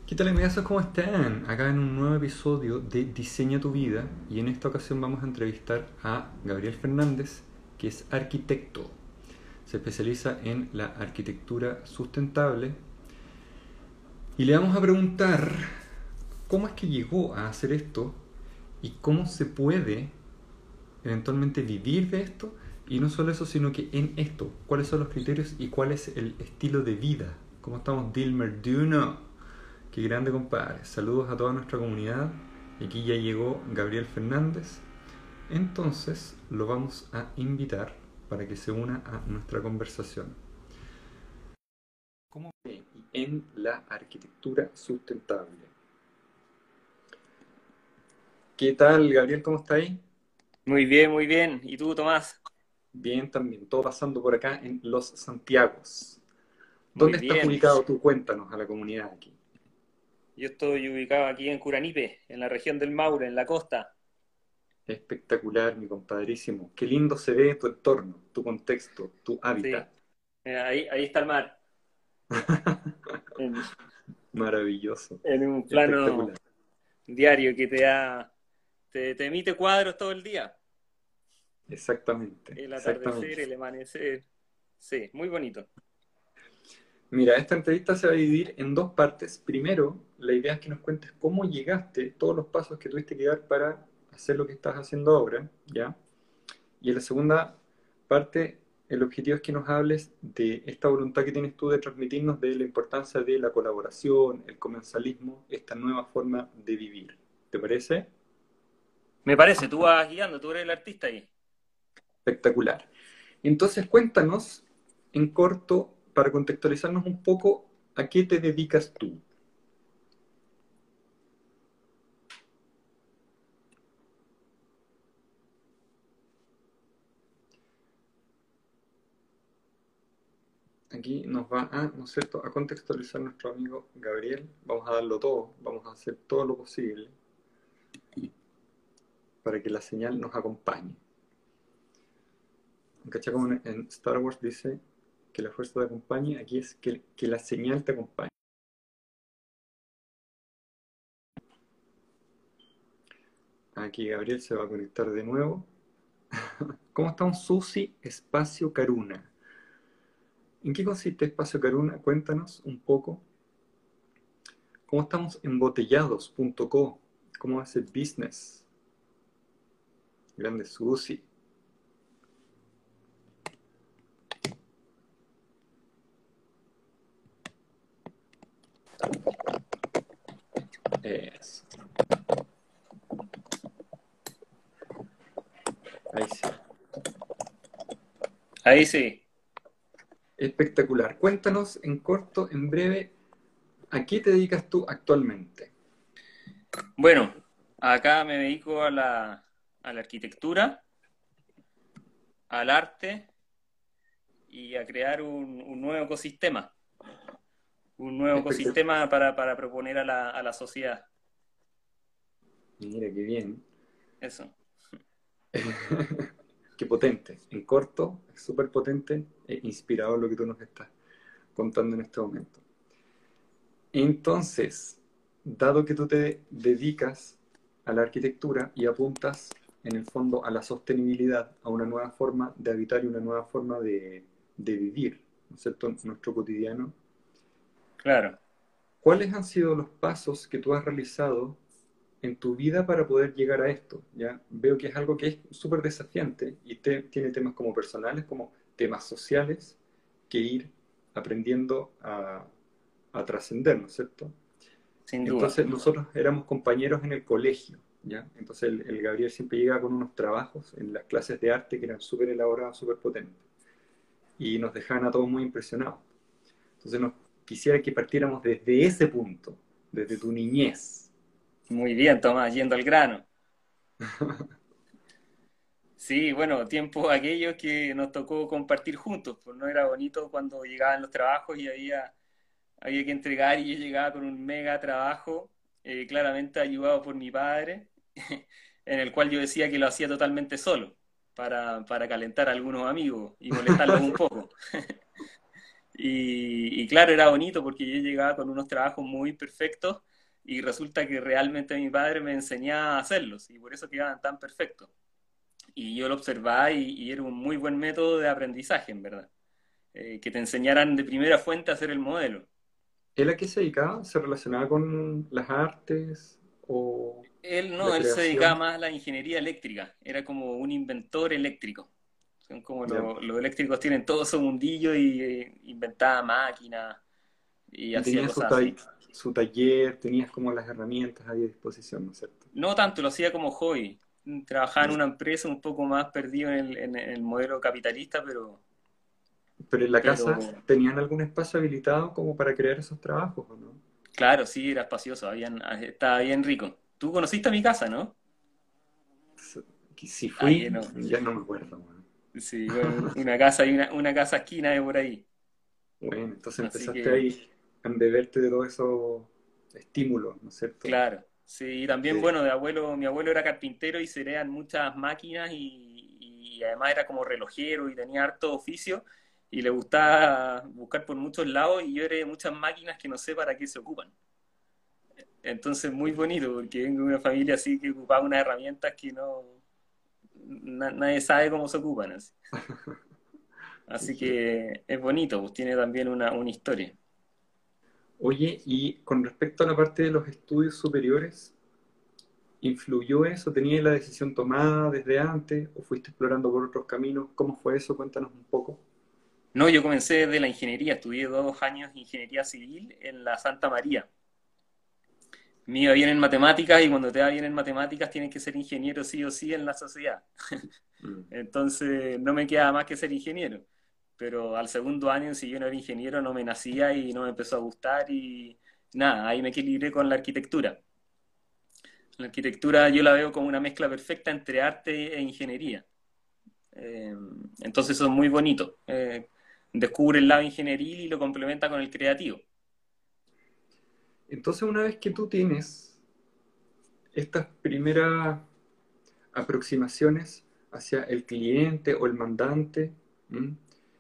¿Qué tal amigos? ¿Cómo están? Acá en un nuevo episodio de Diseña tu vida y en esta ocasión vamos a entrevistar a Gabriel Fernández, que es arquitecto. Se especializa en la arquitectura sustentable y le vamos a preguntar cómo es que llegó a hacer esto y cómo se puede eventualmente vivir de esto y no solo eso, sino que en esto, cuáles son los criterios y cuál es el estilo de vida. ¿Cómo estamos, Dilmer Duno? Qué grande, compadre. Saludos a toda nuestra comunidad. Y aquí ya llegó Gabriel Fernández. Entonces lo vamos a invitar para que se una a nuestra conversación. ¿Cómo ve en la arquitectura sustentable? ¿Qué tal, Gabriel? ¿Cómo está ahí? Muy bien, muy bien. ¿Y tú, Tomás? Bien, también. Todo pasando por acá en Los Santiagos. Muy ¿Dónde estás bien. ubicado tú? Cuéntanos a la comunidad aquí. Yo estoy ubicado aquí en Curanipe, en la región del Maule, en la costa. Espectacular, mi compadrísimo. Qué lindo se ve tu entorno, tu contexto, tu Sí. hábitat. Ahí está el mar, en, Maravilloso. en un plano Espectacular. diario que te emite cuadros todo el día. Exactamente, El atardecer, exactamente. el amanecer. Sí, muy bonito. Mira, esta entrevista se va a dividir en dos partes. Primero, la idea es que nos cuentes cómo llegaste, todos los pasos que tuviste que dar para hacer lo que estás haciendo ahora, ¿ya? Y en la segunda parte, el objetivo es que nos hables de esta voluntad que tienes tú de transmitirnos de la importancia de la colaboración, el comensalismo, esta nueva forma de vivir. ¿Te parece? Me parece, tú vas guiando, tú eres el artista ahí. Espectacular. Entonces, cuéntanos en corto, para contextualizarnos un poco, ¿a qué te dedicas tú? Aquí nos va a, ¿no es cierto?, a contextualizar nuestro amigo Gabriel. Vamos a darlo todo, vamos a hacer todo lo posible para que la señal nos acompañe. ¿Cachai? Como en Star Wars dice que la fuerza te acompañe, aquí es que la señal te acompañe. Aquí Gabriel se va a conectar de nuevo. ¿Cómo estamos, Susi Espacio Caruna? ¿En qué consiste Espacio Caruna? Cuéntanos un poco. ¿Cómo estamos embotellados.co? ¿Cómo hace business? Grande Susi. Eso. Ahí sí. Ahí sí. Espectacular. Cuéntanos en corto, en breve, ¿a qué te dedicas tú actualmente? Bueno, acá me dedico a la arquitectura, al arte y a crear un nuevo ecosistema. Un nuevo Espectacular. ecosistema para proponer a la sociedad. Mira, qué bien. Eso. Qué potente. En corto, es súper potente e inspirador lo que tú nos estás contando en este momento. Entonces, dado que tú te dedicas a la arquitectura y apuntas en el fondo a la sostenibilidad, a una nueva forma de habitar y una nueva forma de vivir, ¿no es cierto?, nuestro cotidiano, Claro. ¿cuáles han sido los pasos que tú has realizado en tu vida para poder llegar a esto? ¿Ya? Veo que es algo que es súper desafiante y tiene temas como personales, como temas sociales, que ir aprendiendo a trascender, ¿no es cierto? Sin duda. Entonces nosotros éramos compañeros en el colegio, ¿ya? Entonces el Gabriel siempre llegaba con unos trabajos en las clases de arte que eran súper elaborados, súper potentes, y nos dejaban a todos muy impresionados. Entonces nos quisiera que partiéramos desde ese punto, desde tu niñez. Muy bien, Tomás, yendo al grano. Sí, bueno, tiempo aquellos que nos tocó compartir juntos, pues no era bonito cuando llegaban los trabajos y había que entregar y yo llegaba con un mega trabajo, claramente ayudado por mi padre, en el cual yo decía que lo hacía totalmente solo, para calentar a algunos amigos y molestarlos un poco. Y claro, era bonito porque yo llegaba con unos trabajos muy perfectos y resulta que realmente mi padre me enseñaba a hacerlos y por eso quedaban tan perfectos. Y yo lo observaba y era un muy buen método de aprendizaje, en verdad. Que te enseñaran de primera fuente a hacer el modelo. ¿Él a qué se dedicaba? ¿Se relacionaba con las artes o Él la no, él se dedicaba creación? más a la ingeniería eléctrica, era como un inventor eléctrico. Son como Ya. los eléctricos tienen todo su mundillo y inventaba máquinas y Y hacía tenía cosas así. su taller, tenías como las herramientas ahí a disposición, ¿no es cierto? No tanto, lo hacía como hobby. Trabajaba en Ya. una empresa un poco más perdido en el modelo capitalista, Pero en la pero casa, ¿tenían algún espacio habilitado como para crear esos trabajos o no? claro, sí, era espacioso, estaba bien rico. Tú conociste mi casa, ¿no? S- Si Ahí fui, no. ya no me acuerdo, weón. Sí, bueno, una casa y una casa esquina de por ahí. Bueno, entonces Así empezaste que, ahí a embeberte de todos esos estímulos, ¿no es cierto? claro. Sí, y también, De, bueno, mi abuelo era carpintero y se leían muchas máquinas y además era como relojero y tenía harto oficio y le gustaba buscar por muchos lados y yo era de muchas máquinas que no sé para qué se ocupan. Entonces, muy bonito porque vengo de una familia así que ocupaba unas herramientas que nadie sabe cómo se ocupan. Así, así Brígido. que es bonito, pues tiene también una historia. Oye, y con respecto a la parte de los estudios superiores, ¿influyó eso? ¿Tenías la decisión tomada desde antes o fuiste explorando por otros caminos? ¿Cómo fue eso? Cuéntanos un poco. No, yo comencé desde la ingeniería, estudié 2 años de ingeniería civil en la Santa María. Me iba bien en matemáticas y cuando te va bien en matemáticas tienes que ser ingeniero sí o sí en la sociedad. Mm. Entonces no me quedaba más que ser ingeniero. Pero al segundo año, si yo no era ingeniero, no me nacía y no me empezó a gustar y nada, ahí me equilibré con la arquitectura. La arquitectura yo la veo como una mezcla perfecta entre arte e ingeniería. Eh, entonces eso es muy bonito. Descubre el lado ingenieril y lo complementa con el creativo. Entonces, una vez que tú tienes estas primeras aproximaciones hacia el cliente o el mandante, ¿m?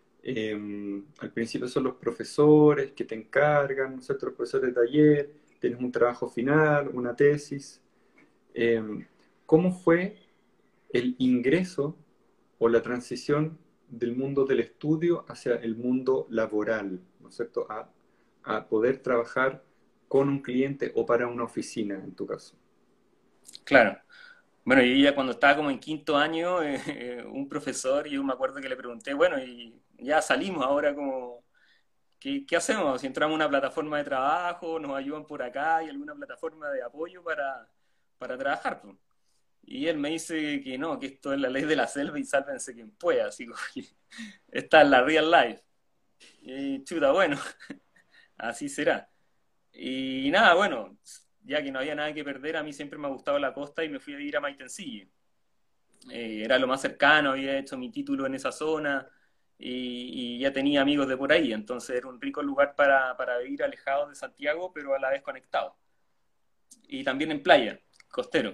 Al principio son los profesores que te encargan, ¿no es cierto? Los profesores de taller, tienes un trabajo final, una tesis. Eh, ¿Cómo fue el ingreso o la transición del mundo del estudio hacia el mundo laboral, ¿no es cierto? A poder trabajar con un cliente o para una oficina, en tu caso. Claro. Bueno, yo ya cuando estaba como en quinto año, un profesor, yo me acuerdo que le pregunté, bueno, y ya salimos ahora como, ¿qué hacemos? Si entramos a una plataforma de trabajo, nos ayudan por acá, ¿hay alguna plataforma de apoyo para trabajar, pues? Y él me dice que no, que esto es la ley de la selva y sálvense quien pueda, así como que esta es la real life. Y chuta, bueno, así será. Y nada, bueno, ya que no había nada que perder, a mí siempre me ha gustado la costa y me fui a vivir a Maitencillo. Era lo más cercano, había hecho mi título en esa zona y ya tenía amigos de por ahí, entonces era un rico lugar para vivir alejado de Santiago, pero a la vez conectado. Y también en playa, costero.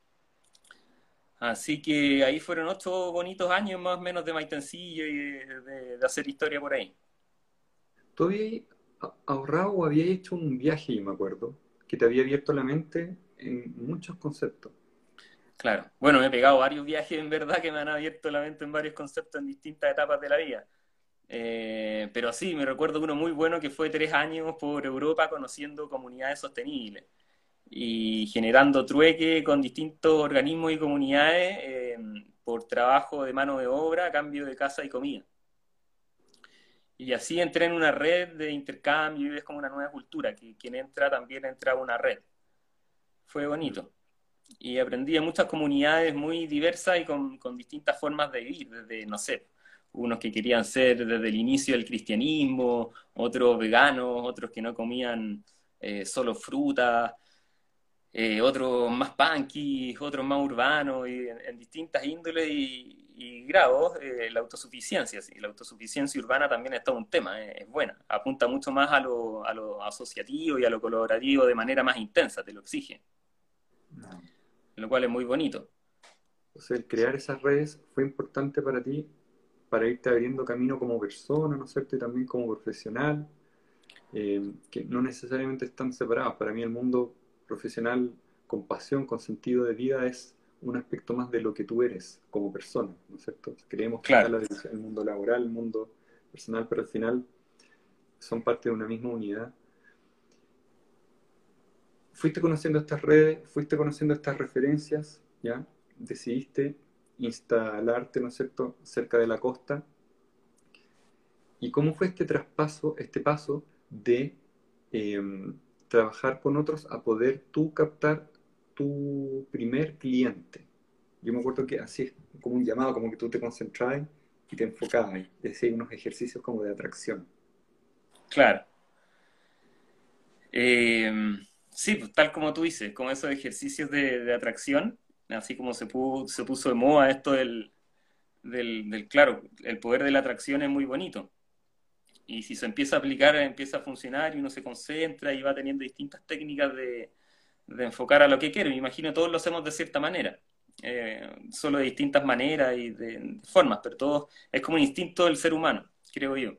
Así que ahí fueron 8 bonitos años más o menos de Maitencillo y de hacer historia por ahí. ¿Tú habías ahorrado o habías hecho un viaje, yo me acuerdo, que te había abierto la mente en muchos conceptos? Claro. Bueno, me he pegado varios viajes en verdad que me han abierto la mente en varios conceptos en distintas etapas de la vida. Pero sí, me recuerdo uno muy bueno que fue 3 años por Europa conociendo comunidades sostenibles y generando trueque con distintos organismos y comunidades por trabajo de mano de obra a cambio de casa y comida. Y así entré en una red de intercambio y es como una nueva cultura, que quien entra también entra a una red. Fue bonito. Y aprendí de muchas comunidades muy diversas y con distintas formas de vivir, desde, no sé, unos que querían ser desde el inicio del cristianismo, otros veganos, otros que no comían solo fruta, otros más punky, otros más urbanos, y en distintas índoles y grados, la autosuficiencia, sí. La autosuficiencia urbana también es todo un tema, es buena, apunta mucho más a lo asociativo y a lo colaborativo de manera más intensa, te lo exige, No. lo cual es muy bonito. Entonces, el crear esas redes fue importante para ti para irte abriendo camino como persona, ¿no es cierto? Y también como profesional, que no necesariamente están separados. Para mí el mundo profesional con pasión, con sentido de vida, es un aspecto más de lo que tú eres como persona, ¿no es cierto? Creemos que está Claro. la división, el mundo laboral, el mundo personal, pero al final son parte de una misma unidad. Fuiste conociendo estas redes, fuiste conociendo estas referencias, ¿ya? Decidiste instalarte, ¿no es cierto?, cerca de la costa. ¿Y cómo fue este traspaso, este paso de trabajar con otros a poder tú captar tu primer cliente? Yo me acuerdo que así es como un llamado, como que tú te concentrabas y te enfocabas y hacías unos ejercicios como de atracción. Claro. Eh, sí, pues, tal como tú dices, como esos ejercicios de atracción, así como se puso de moda esto claro, el poder de la atracción es muy bonito. Y si se empieza a aplicar, empieza a funcionar y uno se concentra y va teniendo distintas técnicas de enfocar a lo que quiere. Me imagino todos lo hacemos de cierta manera, solo de distintas maneras y de formas, pero todo es como un instinto del ser humano, creo yo.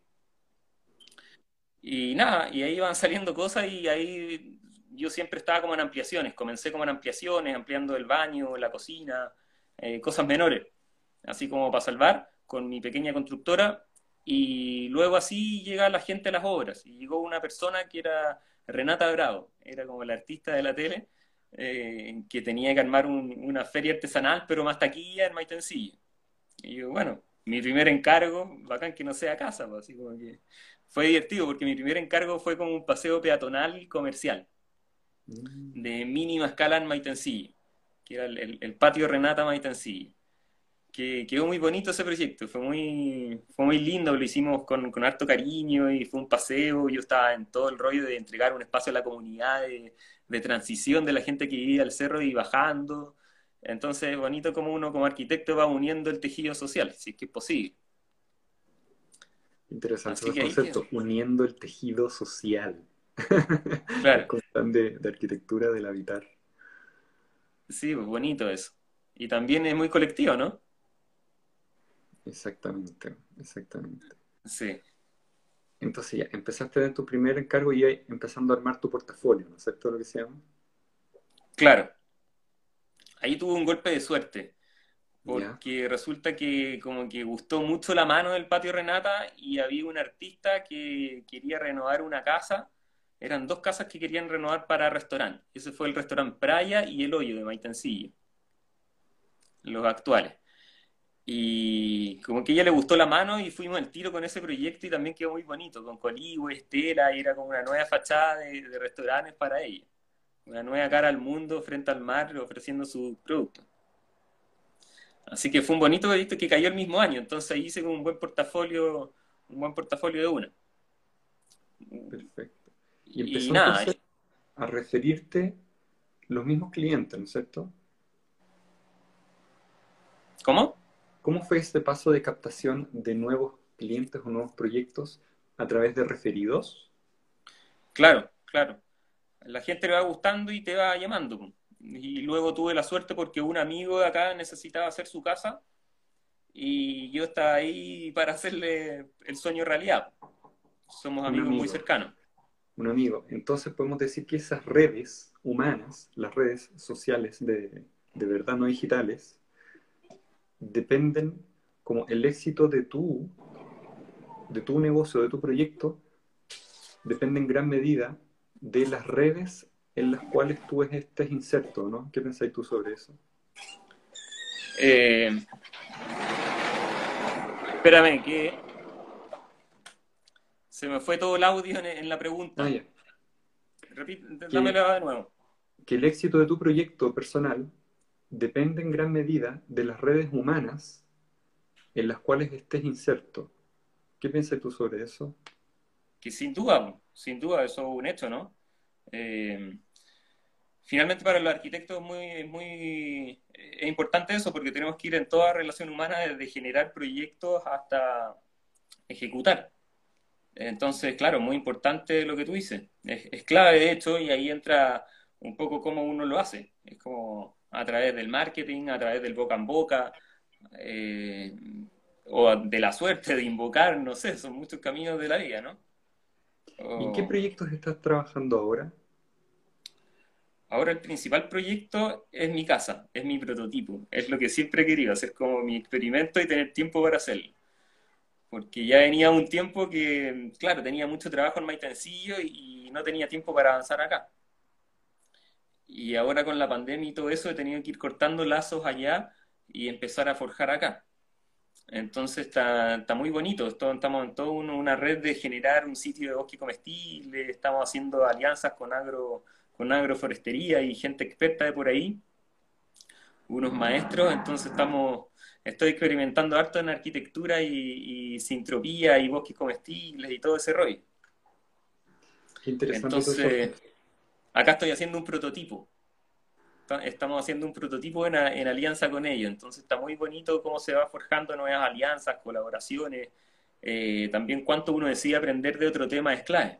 Y nada, y ahí van saliendo cosas y ahí yo siempre estaba como en ampliaciones. Comencé como en ampliaciones, ampliando el baño, la cocina, cosas menores, así como para salvar con mi pequeña constructora. Y luego así llega la gente a las obras. Y llegó una persona que era Renata Bravo, era como la artista de la tele, que tenía que armar una feria artesanal, pero más taquilla en Maitencillo. Y yo, bueno, mi primer encargo, bacán que no sea casa, pues, así como que fue divertido porque mi primer encargo fue como un paseo peatonal comercial Mm, de mínima escala en Maitencillo, que era el patio Renata Maitencillo. Que quedó muy bonito ese proyecto, fue muy lindo, lo hicimos con harto cariño y fue un paseo, yo estaba en todo el rollo de entregar un espacio a la comunidad de transición de la gente que vivía al cerro y bajando. Entonces es bonito como uno como arquitecto va uniendo el tejido social, si es que es posible. interesantes Así esos que ahí quedó. conceptos, uniendo el tejido social. Es Claro, como plan de arquitectura del habitar. sí, pues bonito eso. Y también es muy colectivo, ¿no? Exactamente, exactamente. Sí, Entonces ya, empezaste en tu primer encargo y ahí empezando a armar tu portafolio, ¿no es cierto lo que se llama? claro. Ahí tuve un golpe de suerte, Ya, porque resulta que como que gustó mucho la mano del Patio Renata y había un artista que quería renovar una casa. Eran dos casas que querían renovar para restaurante. Ese fue el restaurante Praia y El Hoyo de Maitencillo, los actuales. Y como que a ella le gustó la mano y fuimos al tiro con ese proyecto y también quedó muy bonito, con coligüe, estela, y era como una nueva fachada de restaurantes para ella. Una nueva cara al mundo frente al mar ofreciendo su producto. Así que fue un bonito proyecto que cayó el mismo año, entonces ahí hice como un buen portafolio de una. perfecto. Y Y empezó nada, entonces a referirte los mismos clientes, ¿no es cierto? ¿cómo? ¿Cómo fue este paso de captación de nuevos clientes o nuevos proyectos a través de referidos? Claro, claro. La gente le va gustando y te va llamando. Y luego tuve la suerte porque un amigo de acá necesitaba hacer su casa y yo estaba ahí para hacerle el sueño realidad. Somos Un amigos muy amigo, cercanos. un amigo. Entonces podemos decir que esas redes humanas, las redes sociales de verdad no digitales, dependen como el éxito de tu negocio, de tu proyecto, depende en gran medida de las redes en las cuales tú estés inserto, ¿no? ¿Qué pensáis tú sobre eso? Eh, espérame, que se me fue todo el audio en la Ah, pregunta. ya. Repite, Que, dámela de nuevo. que el éxito de tu proyecto personal depende en gran medida de las redes humanas en las cuales estés inserto. ¿Qué piensas tú sobre eso? Que sin duda, eso es un hecho, ¿no? Eh, finalmente para los arquitectos es importante eso porque tenemos que ir en toda relación humana desde generar proyectos hasta ejecutar. Entonces, claro, muy importante lo que tú dices. Es clave, de hecho, y ahí entra un poco cómo uno lo hace. Es como a través del marketing, a través del boca en boca, eh, o de la suerte de invocar, no sé, son muchos caminos de la vida, ¿no? ¿Y en qué O- proyectos estás trabajando ahora? Ahora el principal proyecto es mi casa, es mi prototipo, es lo que siempre he querido, hacer como mi experimento y tener tiempo para hacerlo. Porque ya venía un tiempo que, claro, tenía mucho trabajo en Maitencillo y no tenía tiempo para avanzar acá. Y ahora con la pandemia y todo eso he tenido que ir cortando lazos allá y empezar a forjar acá. Entonces está muy bonito, estamos en toda una red de generar un sitio de bosque comestible, estamos haciendo alianzas con agroforestería y gente experta de por ahí, unos maestros, entonces estoy experimentando harto en arquitectura y sintropía y bosques comestibles y todo ese rollo. Qué interesante todo eso. Entonces, acá estoy haciendo un prototipo. Estamos haciendo un prototipo en alianza con ellos. Entonces está muy bonito cómo se va forjando nuevas alianzas, colaboraciones. También cuánto uno decide aprender de otro tema es clave.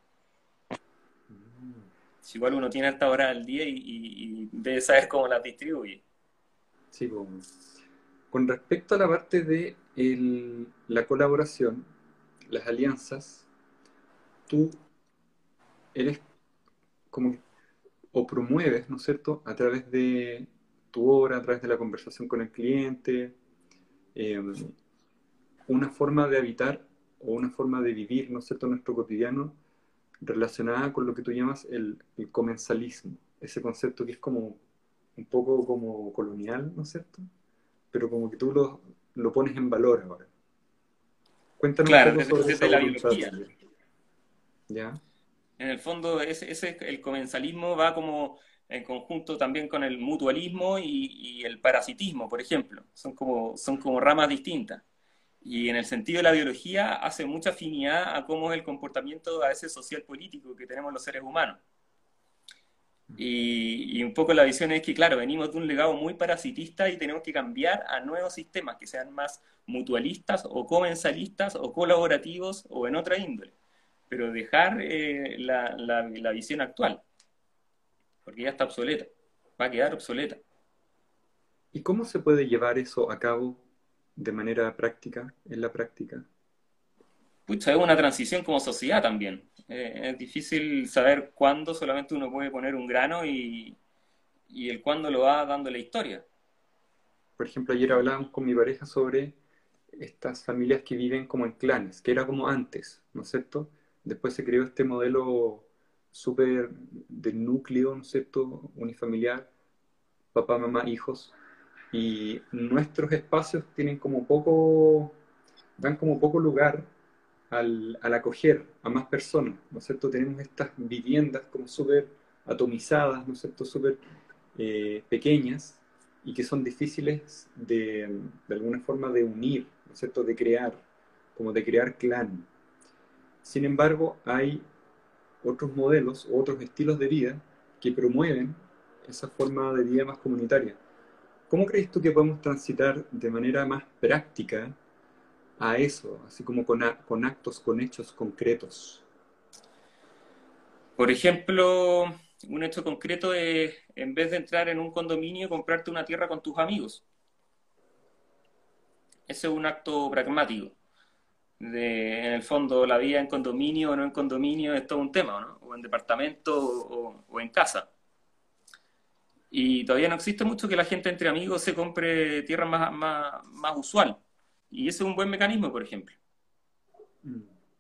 Si igual uno tiene harta hora al día y debe saber cómo las distribuye. Sí, con respecto a la parte de la colaboración, las alianzas, tú eres como o promueves, ¿no es cierto?, a través de tu obra, a través de la conversación con el cliente, eh, una forma de habitar o una forma de vivir, ¿no es cierto?, nuestro cotidiano relacionada con lo que tú llamas el comensalismo, ese concepto que es como un poco como colonial, ¿no es cierto? Pero como que tú lo pones en valor ahora. Cuéntanos un Claro, poco sobre esa desde la voluntad biología. tuya, ¿ya? En el fondo, el comensalismo va como en conjunto también con el mutualismo y el parasitismo, por ejemplo. Son como ramas distintas. Y en el sentido de la biología hace mucha afinidad a cómo es el comportamiento a veces social político que tenemos los seres humanos. Y un poco la visión es que, claro, venimos de un legado muy parasitista y tenemos que cambiar a nuevos sistemas que sean más mutualistas o comensalistas o colaborativos o en otra índole. Pero dejar la visión actual, porque ya está obsoleta, va a quedar obsoleta. ¿Y cómo se puede llevar eso a cabo de manera práctica, en la práctica? Pucha, es una transición como sociedad también. Es difícil saber cuándo solamente uno puede poner un grano y el cuándo lo va dando la historia. Por ejemplo, ayer hablábamos con mi pareja sobre estas familias que viven como en clanes, que era como antes, ¿no es cierto? Después se creó este modelo súper del núcleo, ¿no es cierto? Unifamiliar, papá, mamá, hijos, y nuestros espacios tienen como poco, dan como poco lugar al acoger a más personas, ¿no es cierto? Tenemos estas viviendas como súper atomizadas, ¿no es cierto? Súper pequeñas y que son difíciles de alguna forma de unir, ¿no es cierto? De crear, como de crear clan. Sin embargo, hay otros modelos o otros estilos de vida que promueven esa forma de vida más comunitaria. ¿Cómo crees tú que podemos transitar de manera más práctica a eso, así como con actos, con hechos concretos? Por ejemplo, un hecho concreto es, en vez de entrar en un condominio, comprarte una tierra con tus amigos. Ese es un acto pragmático. En el fondo, la vida en condominio o no en condominio es todo un tema, ¿no? O en departamento o en casa. Y todavía no existe mucho que la gente entre amigos se compre tierra más usual. Y ese es un buen mecanismo, por ejemplo. Mm.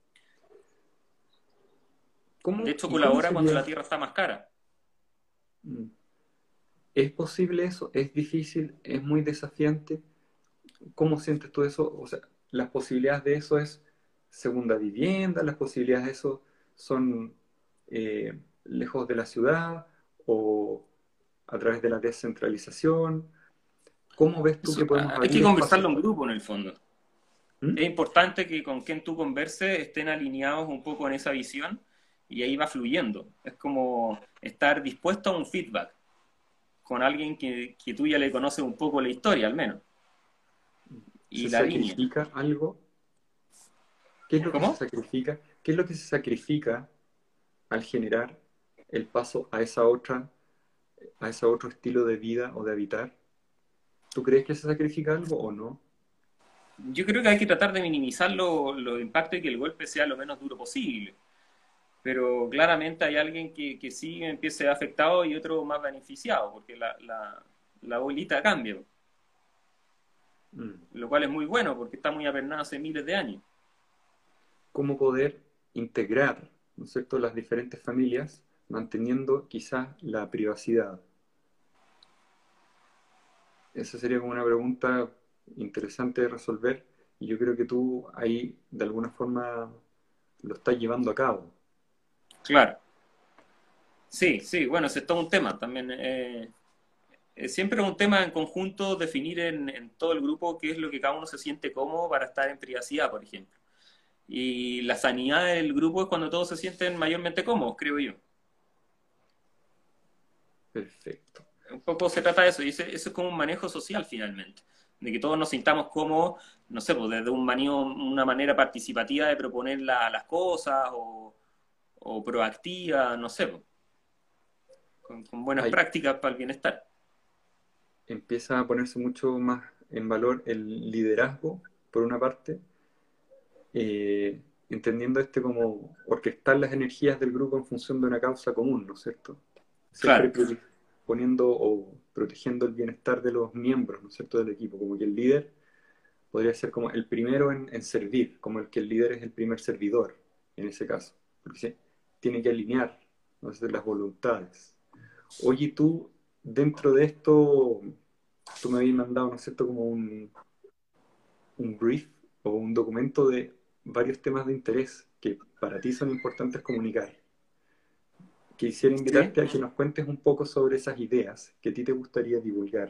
De ¿Cómo, hecho, y cómo colabora cuando sería? la tierra está más cara. Mm. ¿Es posible eso? ¿Es difícil? ¿Es muy desafiante? ¿Cómo sientes tú eso? O sea, las posibilidades de eso es segunda vivienda, las posibilidades de eso son lejos de la ciudad o a través de la descentralización. ¿Cómo ves tú que podemos Hay que abrir espacios conversarlo en para eso? grupo, en el fondo. ¿Mm? Es importante que con quien tú converses estén alineados un poco en esa visión y ahí va fluyendo. Es como estar dispuesto a un feedback con alguien que tú ya le conoces un poco la historia, al menos, y ¿Se la línea. sacrifica algo? ¿Qué es lo que se ¿Cómo? sacrifica? ¿Qué es lo que se sacrifica al generar el paso a esa otra, a ese otro estilo de vida o de habitar? ¿Tú crees que se sacrifica algo o no? Yo creo que hay que tratar de minimizar los impactos y que el golpe sea lo menos duro posible. Pero claramente hay alguien que sí empiece afectado y otro más beneficiado, porque la bolita cambia, Mm. lo cual es muy bueno porque está muy apernada hace miles de años. Cómo poder integrar, ¿no es cierto?, las diferentes familias, manteniendo quizás la privacidad. Esa sería como una pregunta interesante de resolver y yo creo que tú ahí de alguna forma lo estás llevando a cabo. Claro. Sí, sí, bueno, ese es todo un tema también. Siempre es un tema en conjunto definir en todo el grupo qué es lo que cada uno se siente cómodo para estar en privacidad, por ejemplo. Y la sanidad del grupo es cuando todos se sienten mayormente cómodos, creo yo. Perfecto. Un poco se trata de eso, y eso es como un manejo social finalmente, de que todos nos sintamos cómodos, no sé, pues desde un manejo, una manera participativa de proponer las cosas o proactiva, no sé, pues, con buenas Ahí prácticas para el bienestar. empieza a ponerse mucho más en valor el liderazgo, por una parte, eh, entendiendo este como orquestar las energías del grupo en función de una causa común, ¿no es cierto? Siempre Claro, poniendo o protegiendo el bienestar de los miembros, ¿no es cierto?, del equipo, como que el líder podría ser como el primero en servir, como el que el líder es el primer servidor, en ese caso, porque tiene que alinear, ¿no?, las voluntades. Oye, tú, dentro de esto, tú me habías mandado, ¿no es cierto?, como un brief o un documento de varios temas de interés que para ti son importantes comunicar. Quisiera sí. invitarte a que nos cuentes un poco sobre esas ideas que a ti te gustaría divulgar.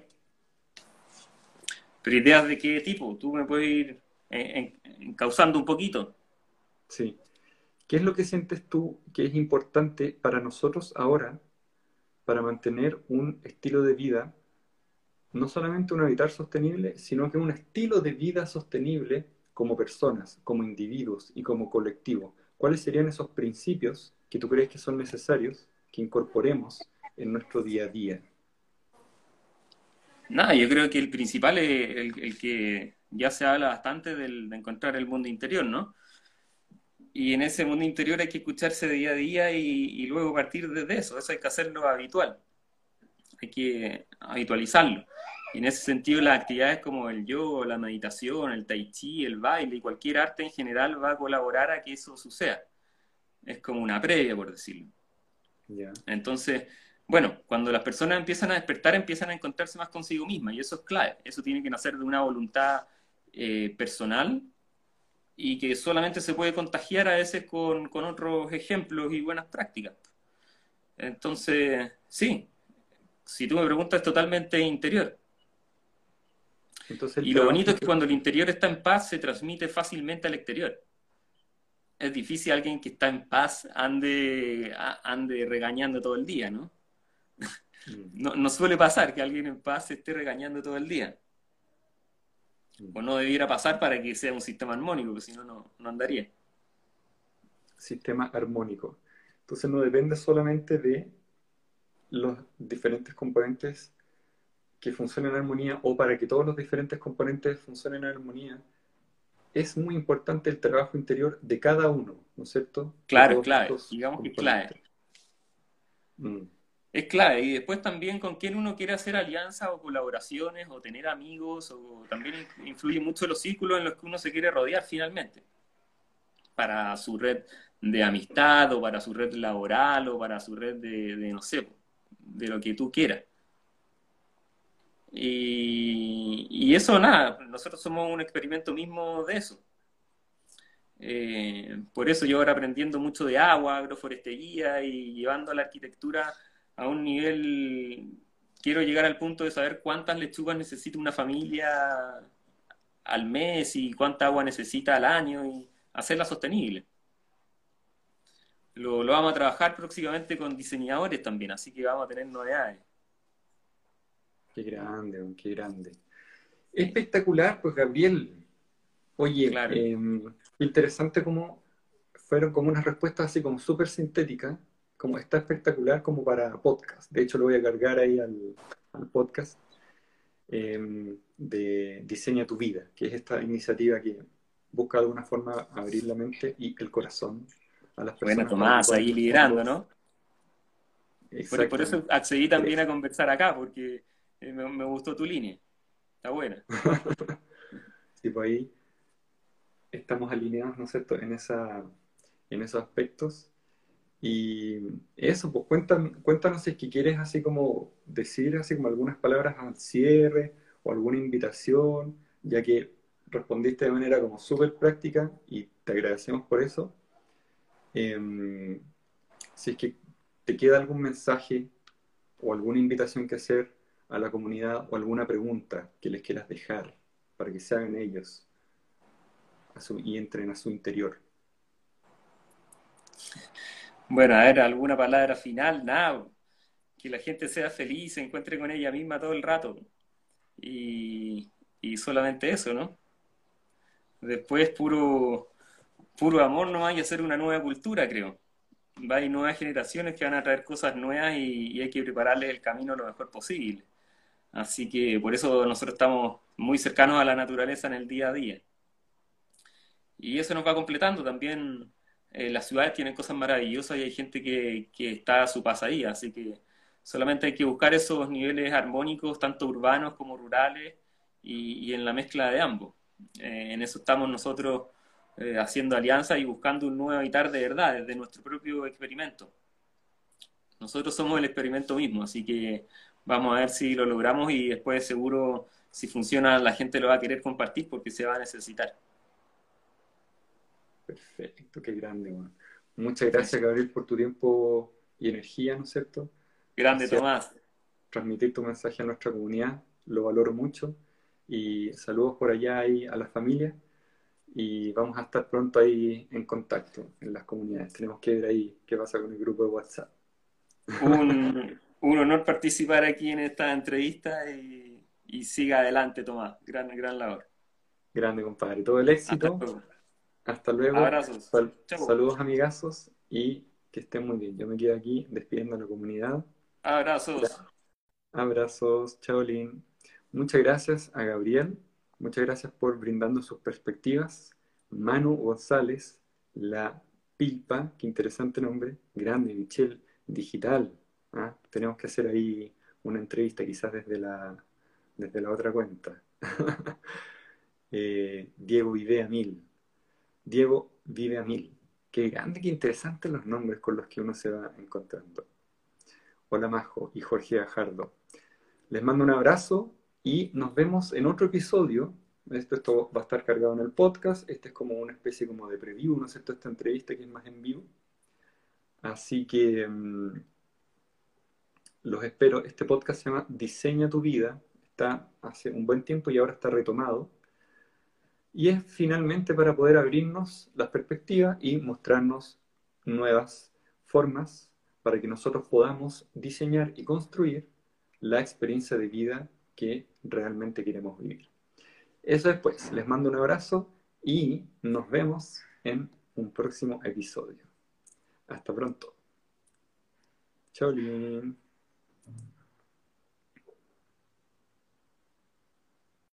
Pero ideas de qué tipo, tú me puedes ir encauzando un poquito. Sí. ¿Qué es lo que sientes tú que es importante para nosotros ahora para mantener un estilo de vida, no solamente un habitar sostenible, sino que un estilo de vida sostenible como personas, como individuos y como colectivo? ¿Cuáles serían esos principios que tú crees que son necesarios que incorporemos en nuestro día a día? Nada, yo creo que el principal es el que ya se habla bastante de encontrar el mundo interior, ¿no? Y en ese mundo interior hay que escucharse de día a día y luego partir desde eso hay que hacerlo habitual, hay que habitualizarlo. Y en ese sentido las actividades como el yoga, la meditación, el tai chi, el baile y cualquier arte en general va a colaborar a que eso suceda. Es como una previa, por decirlo. ¿Ya? Entonces, bueno, cuando las personas empiezan a despertar, empiezan a encontrarse más consigo mismas y eso es clave. Eso tiene que nacer de una voluntad personal y que solamente se puede contagiar a veces con otros ejemplos y buenas prácticas. Entonces, sí, si tú me preguntas, es totalmente interior. Entonces el Y lo trabajo bonito es que interior. cuando el interior está en paz, se transmite fácilmente al exterior. Es difícil alguien que está en paz ande regañando todo el día, ¿no? Mm, No suele pasar que alguien en paz se esté regañando todo el día. mm. O no debiera pasar para que sea un sistema armónico, porque si no, no andaría. Sistema armónico. Entonces no depende solamente de los diferentes componentes que funcionen en armonía o para que todos los diferentes componentes funcionen en armonía. Es muy importante el trabajo interior de cada uno, ¿no es cierto?, de Claro, es todos clave. estos Digamos que es clave. componentes. Mm. Es clave. Y después también con quién uno quiere hacer alianzas o colaboraciones o tener amigos. O también influye mucho los círculos en los que uno se quiere rodear finalmente. Para su red de amistad o para su red laboral o para su red de no sé, de lo que tú quieras. Y eso nada, nosotros somos un experimento mismo de eso. Por eso yo ahora aprendiendo mucho de agua, agroforestería y llevando la arquitectura a un nivel, quiero llegar al punto de saber cuántas lechugas necesita una familia al mes y cuánta agua necesita al año y hacerla sostenible. Lo vamos a trabajar próximamente con diseñadores también, así que vamos a tener novedades. Qué grande, qué grande. Sí, Espectacular, pues Gabriel. Oye, claro. interesante cómo fueron como unas respuestas así como súper sintéticas, como está espectacular como para podcast. De hecho, lo voy a cargar ahí al podcast. de Diseña tu Vida, que es esta iniciativa que busca de alguna forma abrir la mente y el corazón a las Bueno, personas para que Tomás, puedan ahí en el liderando, fondo, ¿no? Por eso exactamente, accedí también a conversar acá, porque me gustó tu línea. Está buena. tipo ahí estamos alineados, ¿no es cierto?, en esos aspectos. Y eso, pues cuéntanos si es que quieres así como decir así como algunas palabras al cierre o alguna invitación, ya que respondiste de manera como súper práctica y te agradecemos por eso. Em, si es que te queda algún mensaje o alguna invitación que hacer a la comunidad o alguna pregunta que les quieras dejar para que se hagan ellos y entren a su interior. Bueno, a ver, alguna palabra final, nada. Que la gente sea feliz, se encuentre con ella misma todo el rato. Y, y solamente eso, ¿no? Después puro amor no hay hacer una nueva cultura, creo. Va a haber nuevas generaciones que van a traer cosas nuevas y hay que prepararles el camino lo mejor posible. Así que por eso nosotros estamos muy cercanos a la naturaleza en el día a día. Y eso nos va completando también. Las ciudades tienen cosas maravillosas y hay gente que está a su pasadía, así que solamente hay que buscar esos niveles armónicos, tanto urbanos como rurales, y en la mezcla de ambos. En eso estamos nosotros haciendo alianzas y buscando un nuevo habitar de verdad, desde nuestro propio experimento. Nosotros somos el experimento mismo, así que vamos a ver si lo logramos y después seguro si funciona la gente lo va a querer compartir porque se va a necesitar. Perfecto, qué grande, bueno. Muchas gracias, Eso. Gabriel, por tu tiempo y energía, ¿no es cierto? Grande Hacia Tomás. transmitir tu mensaje a nuestra comunidad, lo valoro mucho. Y saludos por allá ahí a la familia. Y vamos a estar pronto ahí en contacto en las comunidades. Tenemos que ver ahí qué pasa con el grupo de WhatsApp. Un honor participar aquí en esta entrevista y siga adelante, Tomás. Gran labor. Grande, compadre. Todo el Hasta éxito. luego. Hasta luego. Abrazos. Chau. Saludos, amigazos. Y que estén muy bien. Yo me quedo aquí despidiendo a la comunidad. Abrazos. Abrazos, Chaolín. Muchas gracias a Gabriel. Muchas gracias por brindando sus perspectivas. Manu González, la Pilpa, qué interesante nombre. Grande, Michelle, digital. ¿Ah? Tenemos que hacer ahí una entrevista quizás desde la otra cuenta. Diego vive a mil. Diego vive a mil. Qué grande, qué interesantes los nombres con los que uno se va encontrando. Hola Majo y Jorge Gajardo. Les mando un abrazo y nos vemos en otro episodio. Esto va a estar cargado en el podcast. Este es como una especie como de preview, ¿no es cierto? Esta entrevista que es más en vivo. Así que los espero. Este podcast se llama Diseña tu vida. Está hace un buen tiempo y ahora está retomado. Y es finalmente para poder abrirnos las perspectivas y mostrarnos nuevas formas para que nosotros podamos diseñar y construir la experiencia de vida que realmente queremos vivir. Eso después, les mando un abrazo y nos vemos en un próximo episodio. Hasta pronto. Chao, Lin.